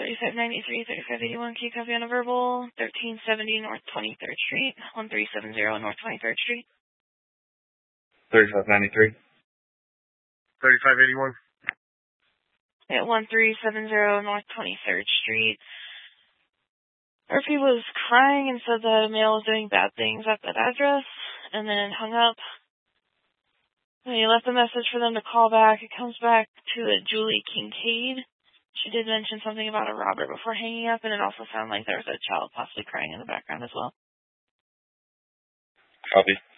3593, 3581, can you copy on a verbal? 1370 North 23rd Street, 1370 North 23rd Street. 3593. 3581. At 1370 North 23rd Street. Murphy was crying and said that a male was doing bad things at that address, and then hung up. And he left a message for them to call back. It comes back to a Julie Kincaid. She did mention something about a Robert before hanging up, and it also sounded like there was a child possibly crying in the background as well. Copy.